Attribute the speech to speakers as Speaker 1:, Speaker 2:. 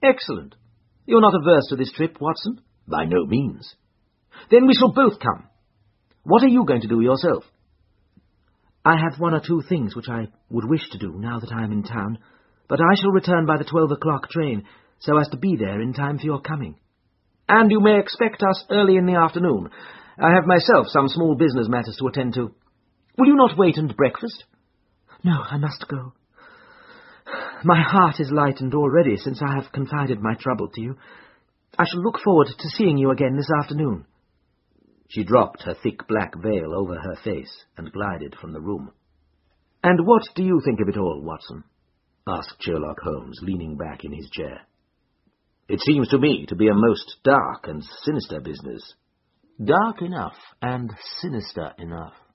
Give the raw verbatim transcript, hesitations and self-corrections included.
Speaker 1: Excellent. You're not averse to this trip, Watson? By no means. Then we shall both come. What are you going to do yourself? I have one or two things which I would wish to do now that I am in town, but I shall return by the twelve o'clock train, so as to be there in time for your coming. And you may expect us early in the afternoon. I have myself some small business matters to attend to. Will you not wait and breakfast? No, I must go. My heart is lightened already since I have confided my trouble to you. I shall look forward to seeing you again this afternoon. She dropped her thick black veil over her face and glided from the room. And what do you think of it all, Watson? Asked Sherlock Holmes, leaning back in his chair. It seems to me to be a most dark and sinister business. Dark enough and sinister enough.